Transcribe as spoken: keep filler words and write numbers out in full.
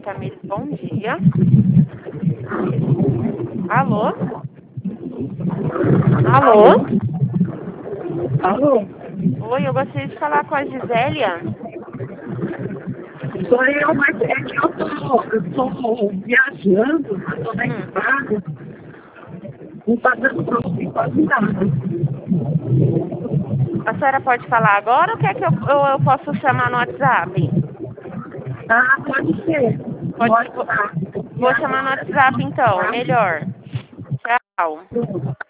Tamires, bom dia. Alô? Alô? Alô? Oi, eu gostaria de falar com a Gisélia. Sou eu, mas é que eu tô, eu tô viajando, eu tô na Hum. estrada, não tá dando pra ouvir quase nada. A senhora pode falar agora ou quer que eu, eu, eu possa chamar no WhatsApp? Ah, pode ser. Pode, Pode vou, estar. vou chamar no WhatsApp então, é melhor. Tchau.